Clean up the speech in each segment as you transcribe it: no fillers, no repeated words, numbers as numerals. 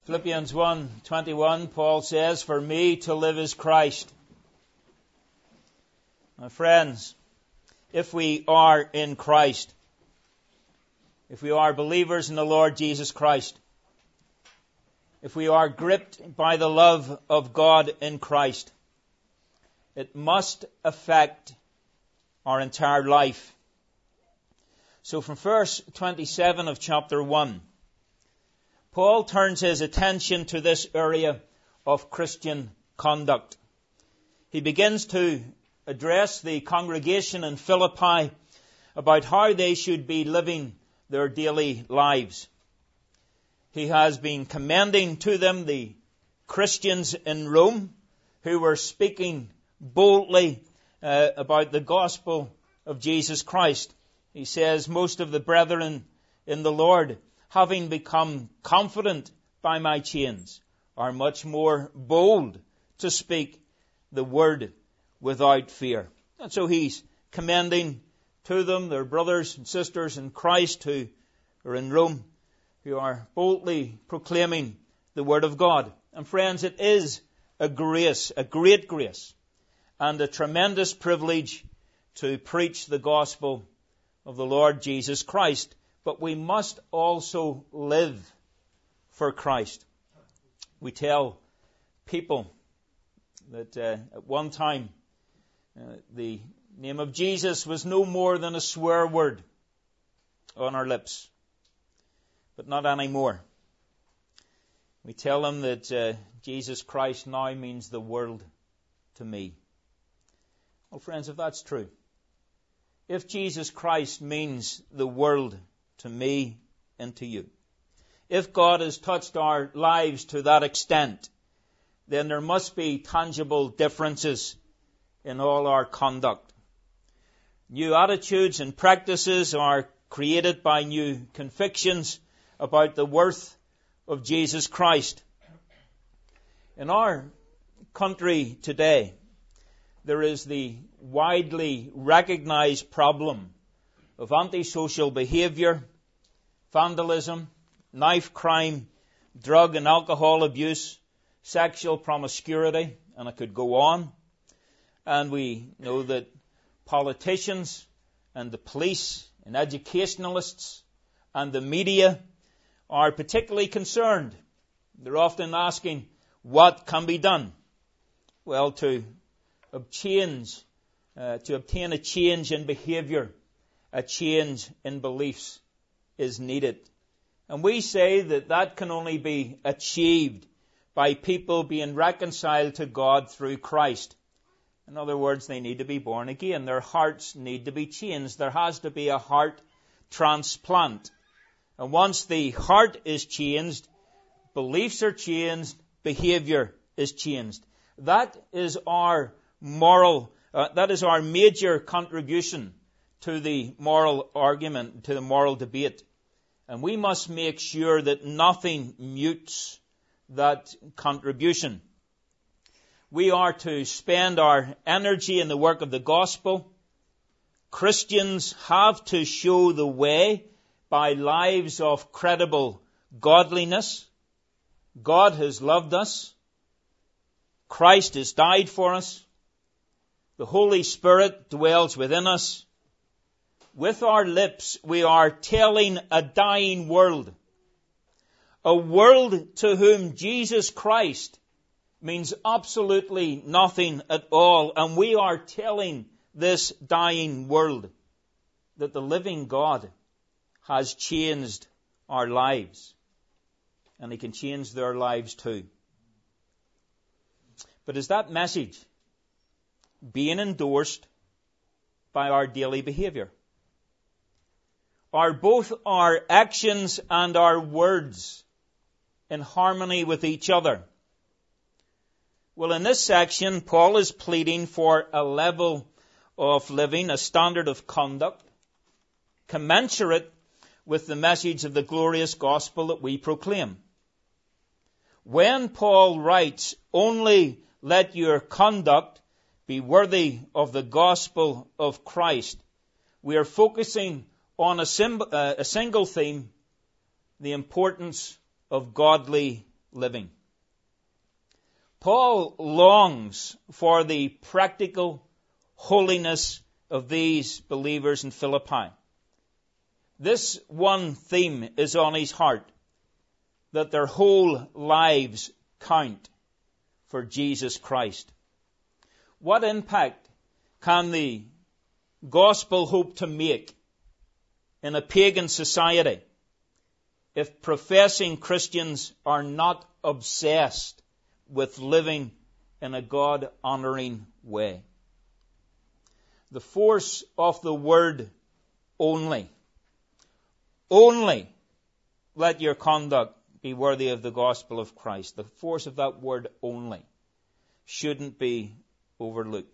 Philippians 1:21, Paul says, "For me to live is Christ." My friends, if we are in Christ, if we are believers in the Lord Jesus Christ, if we are gripped by the love of God in Christ, it must affect our entire life. So from verse 27 of chapter 1, Paul turns his attention to this area of Christian conduct. He begins to address the congregation in Philippi about how they should be living their daily lives. He has been commending to them the Christians in Rome who were speaking boldly about the gospel of Jesus Christ. He says, "Most of the brethren in the Lord, having become confident by my chains, are much more bold to speak the word without fear." And so he's commending to them their brothers and sisters in Christ who are in Rome, who are boldly proclaiming the word of God. And friends, it is a grace, a great grace, and a tremendous privilege to preach the gospel of the Lord Jesus Christ. But we must also live for Christ. We tell people that at one time the name of Jesus was no more than a swear word on our lips, but not anymore. We tell them that Jesus Christ now means the world to me. Well, friends, if that's true, if Jesus Christ means the world to me and to you, if God has touched our lives to that extent, then there must be tangible differences in all our conduct. New attitudes and practices are created by new convictions about the worth of Jesus Christ. In our country today, there is the widely recognized problem of antisocial behavior, vandalism, knife crime, drug and alcohol abuse, sexual promiscuity, and I could go on. And we know that politicians and the police and educationalists and the media are particularly concerned. They're often asking, what can be done? Well, to obtain a change in behavior, a change in beliefs is needed. And we say that that can only be achieved by people being reconciled to God through Christ. In other words, they need to be born again. Their hearts need to be changed. There has to be a heart transplant. And once the heart is changed, beliefs are changed, behavior is changed. That is our major contribution to the moral argument, to the moral debate. And we must make sure that nothing mutes that contribution. We are to spend our energy in the work of the gospel. Christians have to show the way by lives of credible godliness. God has loved us. Christ has died for us. The Holy Spirit dwells within us. With our lips, we are telling a dying world, a world to whom Jesus Christ means absolutely nothing at all. And we are telling this dying world that the living God has changed our lives. And He can change their lives too. But is that message being endorsed by our daily behavior? Are both our actions and our words in harmony with each other? Well, in this section, Paul is pleading for a level of living, a standard of conduct, commensurate with the message of the glorious gospel that we proclaim. When Paul writes, "Only let your conduct be worthy of the gospel of Christ," we are focusing on a single theme, the importance of godly living. Paul longs for the practical holiness of these believers in Philippi. This one theme is on his heart, that their whole lives count for Jesus Christ. What impact can the gospel hope to make in a pagan society if professing Christians are not obsessed with living in a God-honoring way? The force of the word only. Only let your conduct be worthy of the gospel of Christ. The force of that word only shouldn't be overlooked.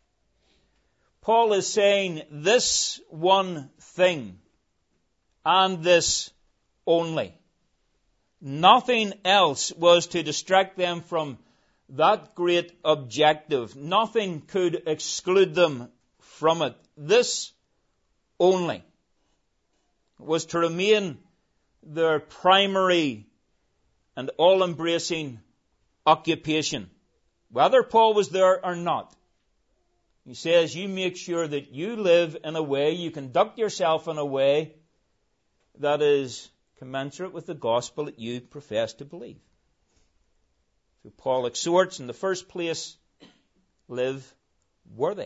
Paul is saying this one thing and this only. Nothing else was to distract them from that great objective. Nothing could exclude them from it. This only was to remain their primary and all-embracing occupation, whether Paul was there or not. He says, you make sure that you live in a way, you conduct yourself in a way that is commensurate with the gospel that you profess to believe. So Paul exhorts, in the first place, live worthy.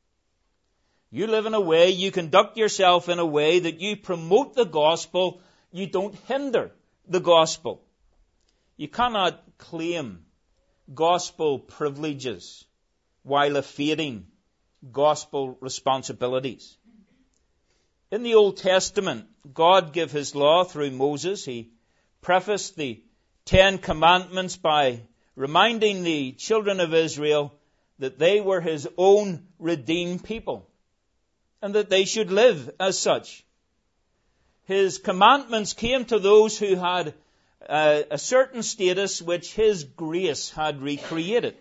You live in a way, you conduct yourself in a way that you promote the gospel, you don't hinder the gospel. You cannot claim gospel privileges while evading gospel responsibilities. In the Old Testament, God gave His law through Moses. He prefaced the 10 Commandments by reminding the children of Israel that they were His own redeemed people and that they should live as such. His commandments came to those who had a certain status which His grace had recreated.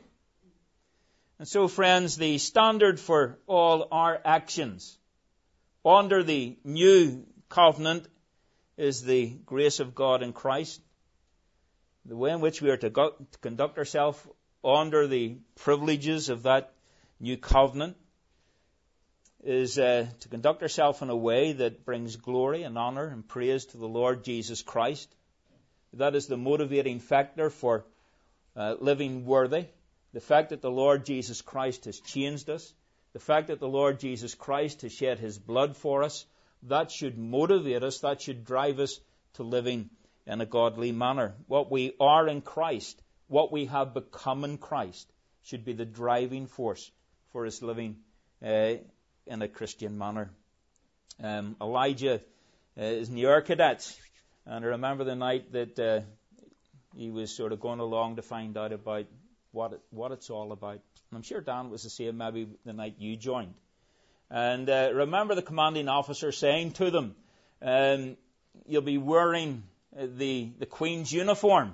And so, friends, the standard for all our actions under the new covenant is the grace of God in Christ. The way in which we are to conduct ourselves under the privileges of that new covenant is to conduct ourselves in a way that brings glory and honor and praise to the Lord Jesus Christ. That is the motivating factor for living worthy. The fact that the Lord Jesus Christ has changed us, the fact that the Lord Jesus Christ has shed His blood for us, that should motivate us, that should drive us to living in a godly manner. What we are in Christ, what we have become in Christ, should be the driving force for us living in a Christian manner. Elijah is in the Air Cadets, and I remember the night that he was sort of going along to find out about what it's all about. And I'm sure Dan was the same maybe the night you joined. And remember the commanding officer saying to them, you'll be wearing the Queen's uniform.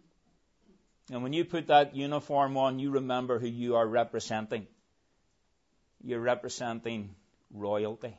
And when you put that uniform on, you remember who you are representing. You're representing royalty.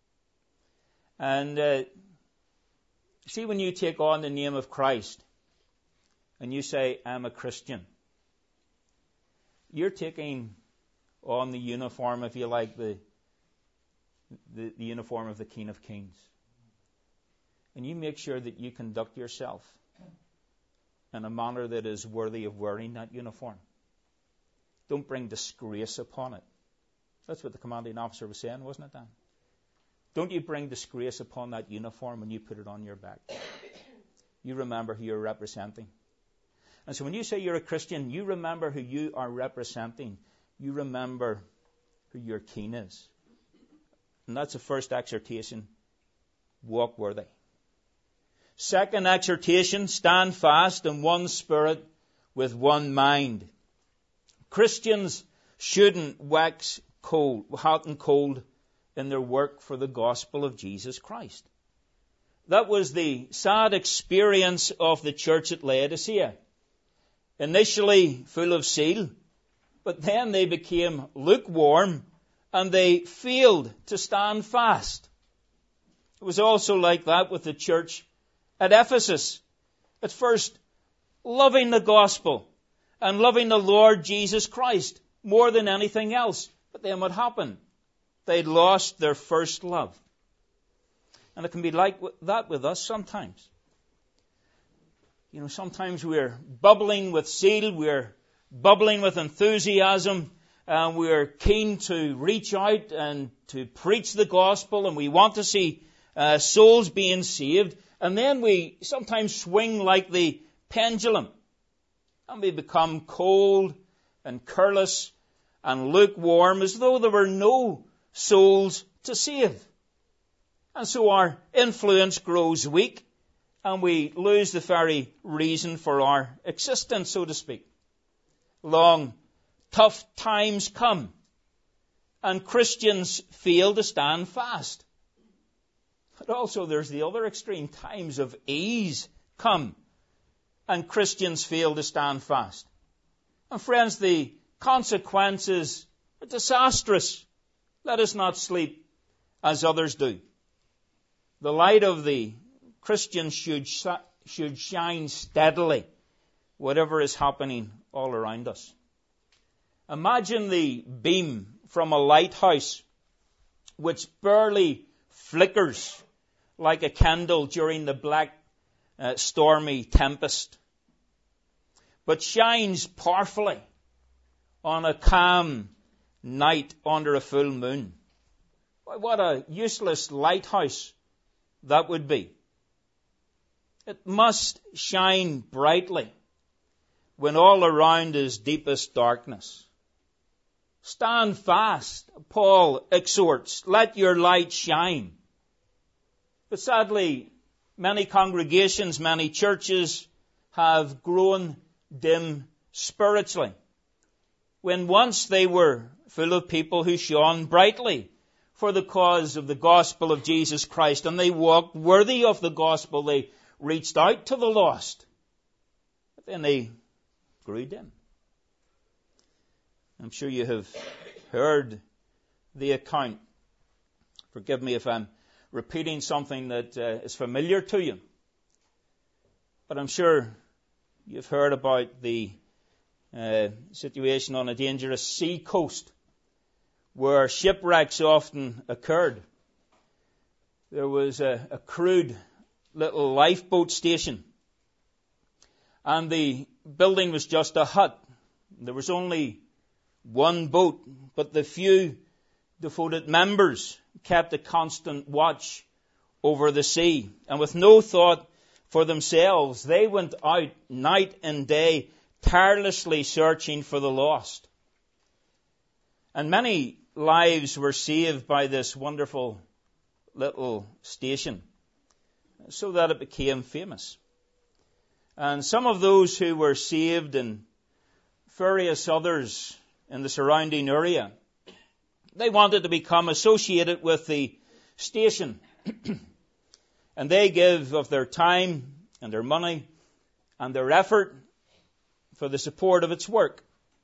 And see, when you take on the name of Christ and you say, I'm a Christian, you're taking on the uniform, if you like, the uniform of the King of Kings. And you make sure that you conduct yourself in a manner that is worthy of wearing that uniform. Don't bring disgrace upon it. That's what the commanding officer was saying, wasn't it, Dan? Don't you bring disgrace upon that uniform when you put it on your back. You remember who you're representing. And so when you say you're a Christian, you remember who you are representing. You remember who your King is. And that's the first exhortation. Walk worthy. Second exhortation, stand fast in one spirit with one mind. Christians shouldn't wax hot and cold in their work for the gospel of Jesus Christ. That was the sad experience of the church at Laodicea. Initially full of zeal, but then they became lukewarm and they failed to stand fast. It was also like that with the church at Ephesus. At first, loving the gospel and loving the Lord Jesus Christ more than anything else. But then what happened? They'd lost their first love. And it can be like that with us sometimes. Sometimes we're bubbling with zeal, we're bubbling with enthusiasm, and we're keen to reach out and to preach the gospel, and we want to see souls being saved. And then we sometimes swing like the pendulum, and we become cold and careless and lukewarm, as though there were no souls to save. And so our influence grows weak, and we lose the very reason for our existence, so to speak. Long, tough times come, and Christians fail to stand fast. But also there's the other extreme. Times of ease come, and Christians fail to stand fast. And friends, the consequences are disastrous. Let us not sleep as others do. The light of the Christian should shine steadily, whatever is happening all around us. Imagine the beam from a lighthouse which barely flickers like a candle during the black, stormy tempest, but shines powerfully on a calm night under a full moon. What a useless lighthouse that would be. It must shine brightly when all around is deepest darkness. Stand fast, Paul exhorts. Let your light shine. But sadly, many congregations, many churches have grown dim spiritually, when once they were full of people who shone brightly for the cause of the gospel of Jesus Christ, and they walked worthy of the gospel. They reached out to the lost. But then they grew dim. I'm sure you have heard the account. Forgive me if I'm repeating something that is familiar to you. But I'm sure you've heard about the situation on a dangerous sea coast where shipwrecks often occurred. There was a crude little lifeboat station, and the building was just a hut. There was only one boat, but the few devoted members kept a constant watch over the sea, and with no thought for themselves, they went out night and day, tirelessly searching for the lost. And many lives were saved by this wonderful little station, so that it became famous. And some of those who were saved and various others in the surrounding area, they wanted to become associated with the station. And they give of their time and their money and their effort for the support of its work.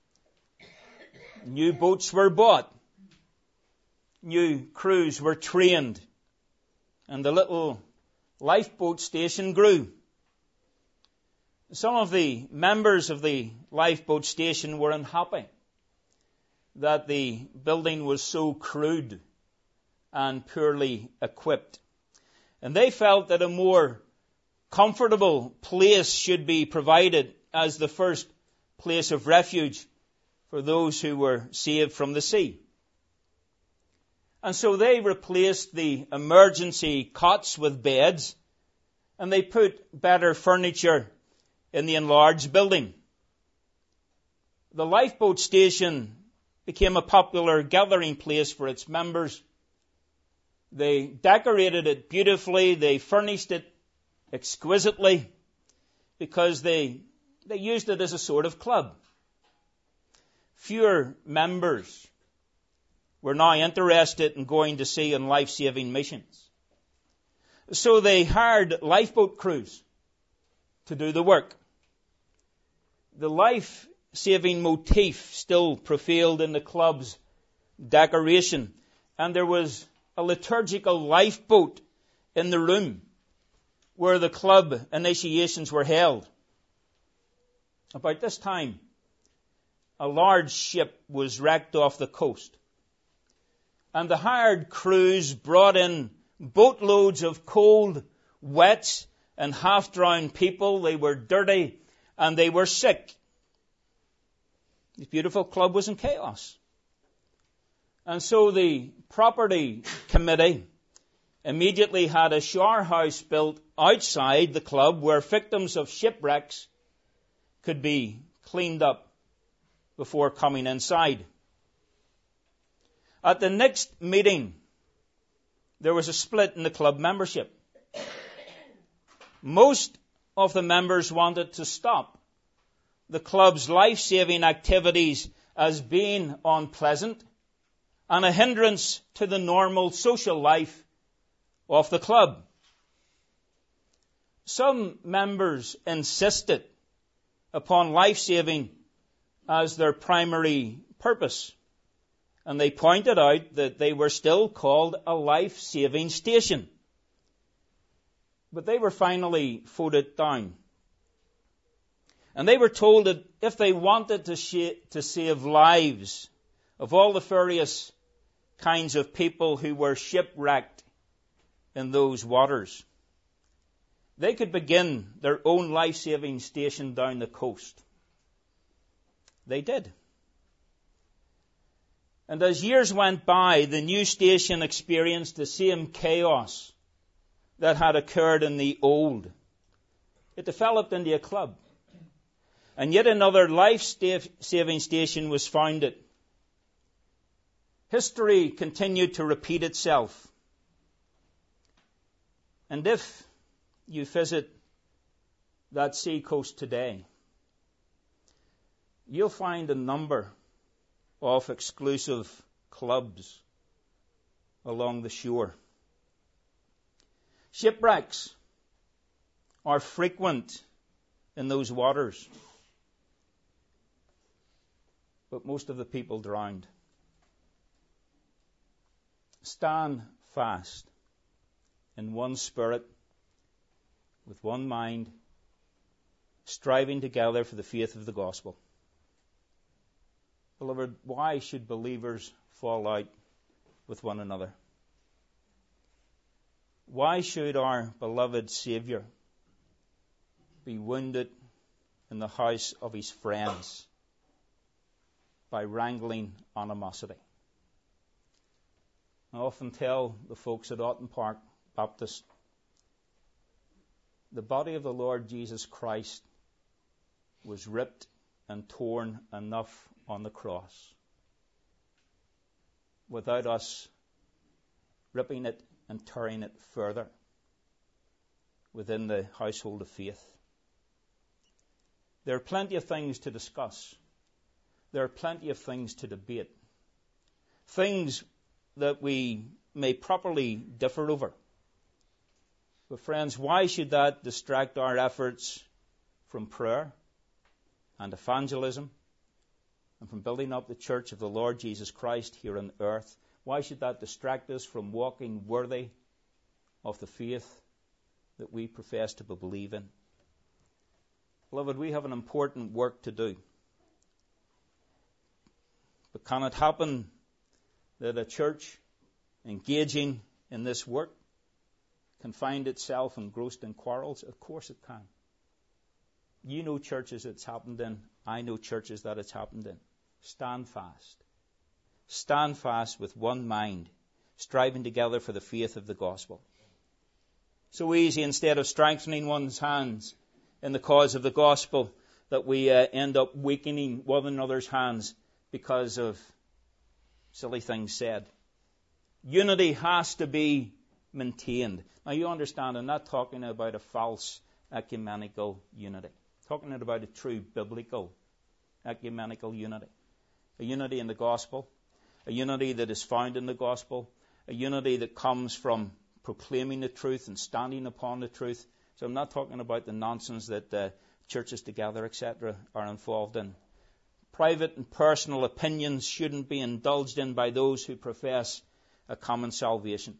New boats were bought. New crews were trained. And the little lifeboat station grew. Some of the members of the lifeboat station were unhappy that the building was so crude and poorly equipped. And they felt that a more comfortable place should be provided as the first place of refuge for those who were saved from the sea. And so they replaced the emergency cots with beds, and they put better furniture in the enlarged building. The lifeboat station became a popular gathering place for its members. They decorated it beautifully. They furnished it exquisitely because they used it as a sort of club. Fewer members were now interested in going to sea on life-saving missions. So they hired lifeboat crews to do the work. The life-saving motif still prevailed in the club's decoration, and there was a liturgical lifeboat in the room where the club initiations were held. About this time, a large ship was wrecked off the coast, and the hired crews brought in boatloads of cold, wet, and half-drowned people. They were dirty and they were sick. This beautiful club was in chaos. And so the property committee immediately had a shower house built outside the club where victims of shipwrecks could be cleaned up before coming inside. At the next meeting, there was a split in the club membership. Most of the members wanted to stop the club's life-saving activities as being unpleasant and a hindrance to the normal social life of the club. Some members insisted upon life-saving as their primary purpose, and they pointed out that they were still called a life-saving station. But they were finally voted down. And they were told that if they wanted to save lives of all the various kinds of people who were shipwrecked in those waters, they could begin their own life-saving station down the coast. They did. And as years went by, the new station experienced the same chaos that had occurred in the old. It developed into a club. And yet another life-saving station was founded. History continued to repeat itself. And if you visit that sea coast today, you'll find a number of exclusive clubs along the shore. Shipwrecks are frequent in those waters, but most of the people drowned. Stand fast in one spirit, with one mind, striving together for the faith of the gospel. Beloved, why should believers fall out with one another? Why should our beloved Saviour be wounded in the house of his friends by wrangling animosity? I often tell the folks at Otten Park Baptist, the body of the Lord Jesus Christ was ripped and torn enough on the cross without us ripping it and tearing it further within the household of faith. There are plenty of things to discuss. There are plenty of things to debate. Things that we may properly differ over. But friends, why should that distract our efforts from prayer and evangelism and from building up the church of the Lord Jesus Christ here on earth? Why should that distract us from walking worthy of the faith that we profess to believe in? Beloved, we have an important work to do. But can it happen that a church engaging in this work can find itself engrossed in quarrels? Of course it can. You know churches it's happened in. I know churches that it's happened in. Stand fast. Stand fast with one mind, striving together for the faith of the gospel. So easy, instead of strengthening one's hands in the cause of the gospel, that we end up weakening one another's hands because of silly things said. Unity has to be maintained. Now you understand, I'm not talking about a false ecumenical unity. I'm talking about a true biblical ecumenical unity. A unity in the gospel. A unity that is found in the gospel. A unity that comes from proclaiming the truth and standing upon the truth. So I'm not talking about the nonsense that churches together, etc., are involved in. Private and personal opinions shouldn't be indulged in by those who profess a common salvation.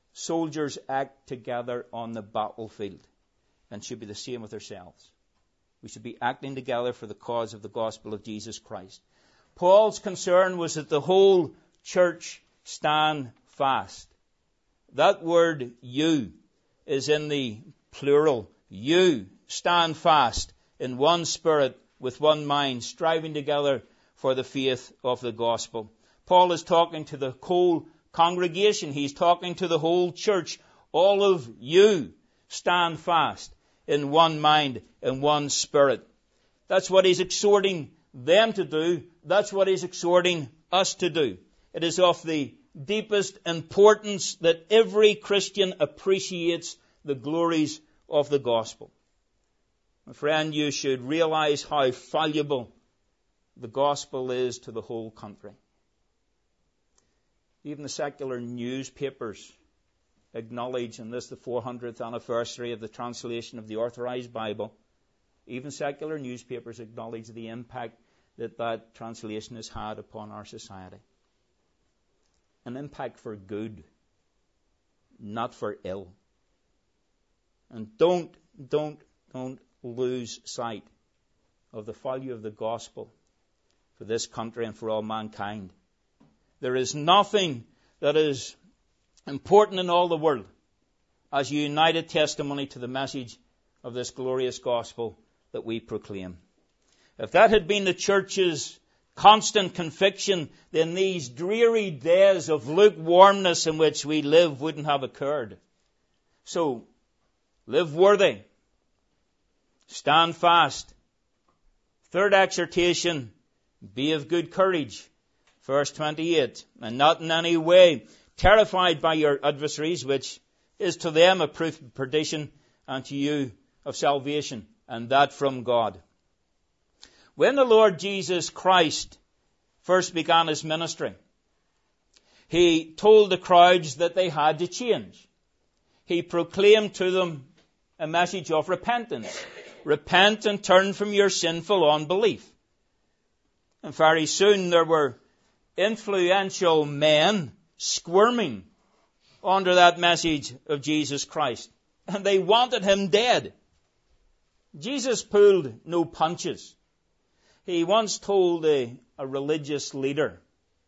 Soldiers act together on the battlefield and should be the same with ourselves. We should be acting together for the cause of the gospel of Jesus Christ. Paul's concern was that the whole church stand fast. That word you is in the plural. You stand fast in one spirit with one mind, striving together for the faith of the gospel. Paul is talking to the whole congregation. He's talking to the whole church. All of you stand fast in one mind and one spirit. That's what he's exhorting them to do. That's what he's exhorting us to do. It is of the deepest importance that every Christian appreciates the glories of the gospel. My friend, you should realize how valuable the gospel is to the whole country. Even the secular newspapers acknowledge, in this the 400th anniversary of the translation of the Authorized Bible, even secular newspapers acknowledge the impact that that translation has had upon our society. An impact for good, not for ill. And don't lose sight of the value of the gospel for this country and for all mankind. There is nothing that is important in all the world as a united testimony to the message of this glorious gospel that we proclaim. If that had been the church's constant conviction, then these dreary days of lukewarmness in which we live wouldn't have occurred. So, live worthy. Stand fast. Third exhortation, be of good courage. Verse 28, and not in any way terrified by your adversaries, which is to them a proof of perdition, and to you of salvation, and that from God. When the Lord Jesus Christ first began his ministry, he told the crowds that they had to change. He proclaimed to them a message of repentance. Repent and turn from your sinful unbelief. And very soon there were influential men squirming under that message of Jesus Christ. And they wanted him dead. Jesus pulled no punches. He once told a religious leader,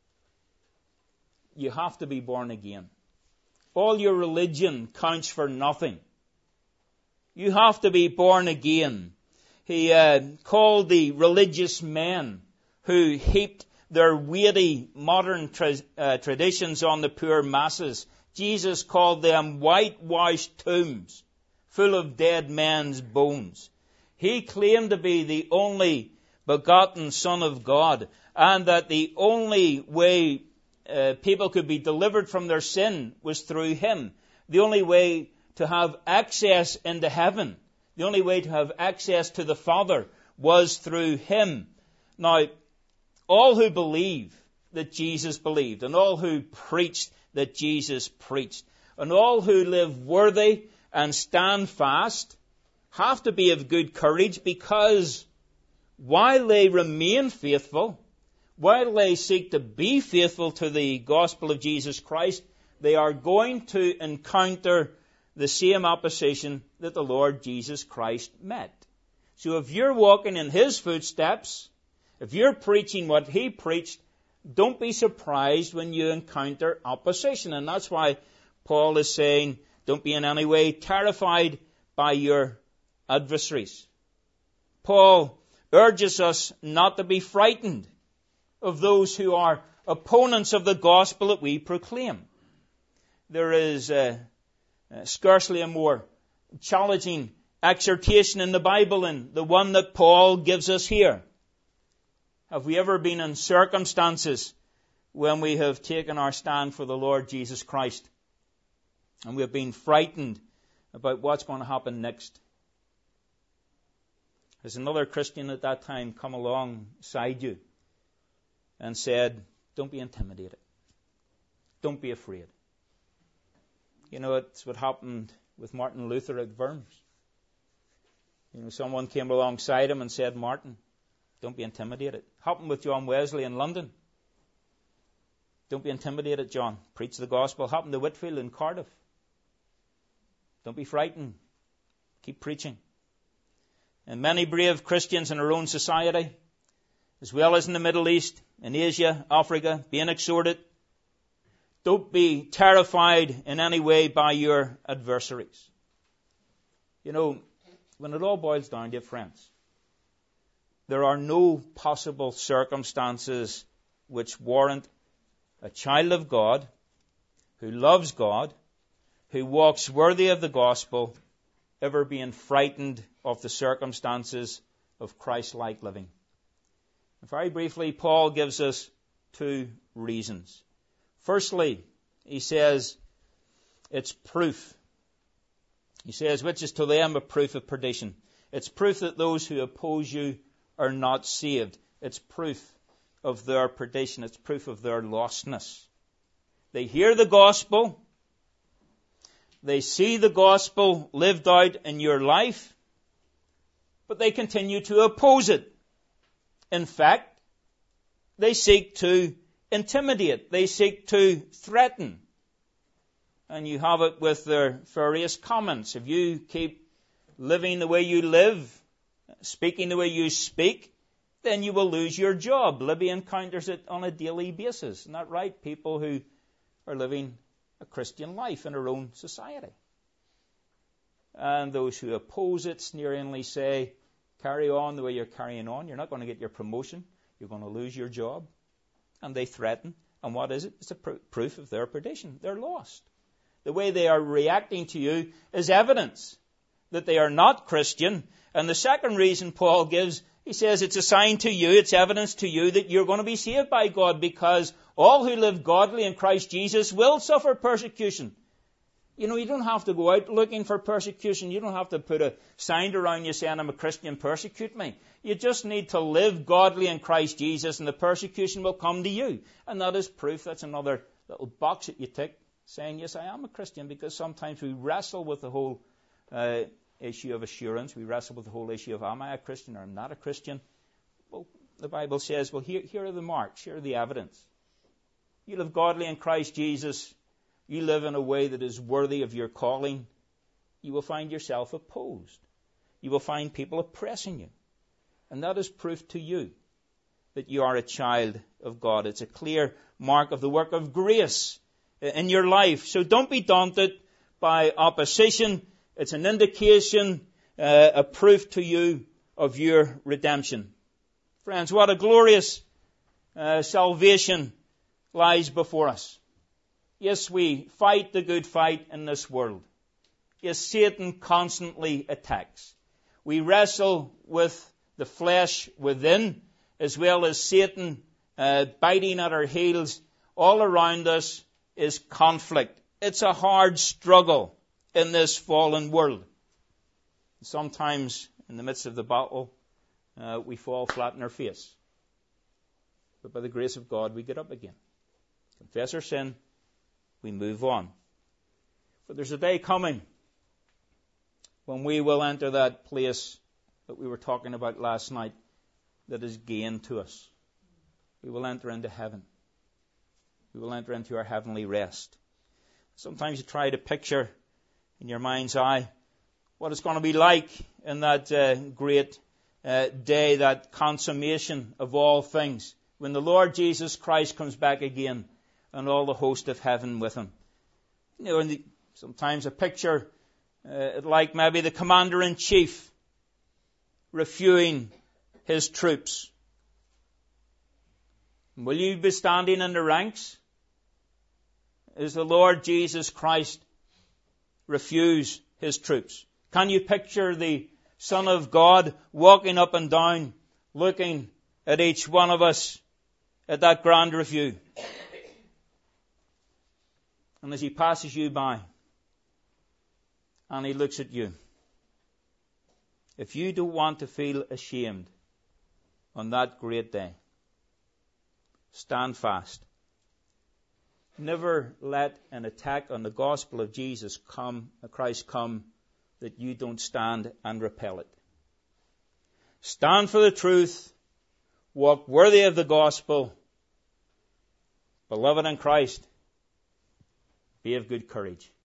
you have to be born again. All your religion counts for nothing. You have to be born again. He called the religious men who heaped their weighty modern traditions on the poor masses. Jesus called them whitewashed tombs full of dead men's bones. He claimed to be the only begotten Son of God, and that the only way people could be delivered from their sin was through him. The only way to have access into heaven, the only way to have access to the Father was through him. Now, all who believe that Jesus believed, and all who preached that Jesus preached, and all who live worthy and stand fast have to be of good courage, because while they remain faithful, while they seek to be faithful to the gospel of Jesus Christ, they are going to encounter the same opposition that the Lord Jesus Christ met. So if you're walking in his footsteps, if you're preaching what he preached, don't be surprised when you encounter opposition. And that's why Paul is saying, don't be in any way terrified by your adversaries. Paul urges us not to be frightened of those who are opponents of the gospel that we proclaim. There is scarcely a more challenging exhortation in the Bible than the one that Paul gives us here. Have we ever been in circumstances when we have taken our stand for the Lord Jesus Christ and we have been frightened about what's going to happen next? Has another Christian at that time come alongside you and said, don't be intimidated. Don't be afraid. You know, it's what happened with Martin Luther at Worms. You know, someone came alongside him and said, Martin, don't be intimidated. Happened with John Wesley in London. Don't be intimidated, John. Preach the gospel. Happened to Whitfield in Cardiff. Don't be frightened. Keep preaching. and many brave Christians in our own society, as well as in the Middle East, in Asia, Africa, being exhorted. Don't be terrified in any way by your adversaries. You know, when it all boils down to it, friends, there are no possible circumstances which warrant a child of God, who loves God, who walks worthy of the gospel, ever being frightened of the circumstances of Christ-like living. Very briefly, Paul gives us two reasons. Firstly, he says, it's proof. He says, which is to them a proof of perdition. It's proof that those who oppose you are not saved. It's proof of their perdition. It's proof of their lostness. They hear the gospel. They see the gospel lived out in your life, but they continue to oppose it. In fact, they seek to intimidate. They seek to threaten. And you have it with their various comments. If you keep living the way you live, speaking the way you speak, then you will lose your job. Libby encounters it on a daily basis. Isn't that right? People who are living a Christian life in our own society. And those who oppose it sneeringly say, carry on the way you're carrying on. You're not going to get your promotion. You're going to lose your job. And they threaten. And what is it? It's a proof of their perdition. They're lost. The way they are reacting to you is evidence that they are not Christian. And the second reason Paul gives, he says it's a sign to you, it's evidence to you that you're going to be saved by God, because all who live godly in Christ Jesus will suffer persecution. You know, you don't have to go out looking for persecution. You don't have to put a sign around you saying, I'm a Christian, persecute me. You just need to live godly in Christ Jesus, and the persecution will come to you. And that is proof. That's another little box that you tick, saying, yes, I am a Christian, because sometimes we wrestle with the whole issue of assurance. We wrestle with the whole issue of, am I a Christian or am I not a Christian? Well, the Bible says, well, here are the marks, here are the evidence. You live godly in Christ Jesus. You live in a way that is worthy of your calling. You will find yourself opposed. You will find people oppressing you. And that is proof to you that you are a child of God. It's a clear mark of the work of grace in your life. So don't be daunted by opposition. It's an indication, a proof to you of your redemption. Friends, what a glorious salvation lies before us. Yes, we fight the good fight in this world. Yes, Satan constantly attacks. We wrestle with the flesh within, as well as Satan biting at our heels. All around us is conflict. It's a hard struggle in this fallen world. Sometimes, in the midst of the battle, we fall flat on our face. But by the grace of God, we get up again. Confess our sin. We move on. But there's a day coming when we will enter that place that we were talking about last night that is gain to us. We will enter into heaven. We will enter into our heavenly rest. Sometimes you try to picture in your mind's eye what it's going to be like in that great day, that consummation of all things, when the Lord Jesus Christ comes back again and all the host of heaven with him. You know, sometimes a picture like maybe the commander-in-chief reviewing his troops. Will you be standing in the ranks as the Lord Jesus Christ reviews his troops? Can you picture the Son of God walking up and down, looking at each one of us at that grand review? And as he passes you by, and he looks at you, if you don't want to feel ashamed on that great day, stand fast. Never let an attack on the gospel of Jesus Christ come that you don't stand and repel it. Stand for the truth. Walk worthy of the gospel. Beloved in Christ, be of good courage.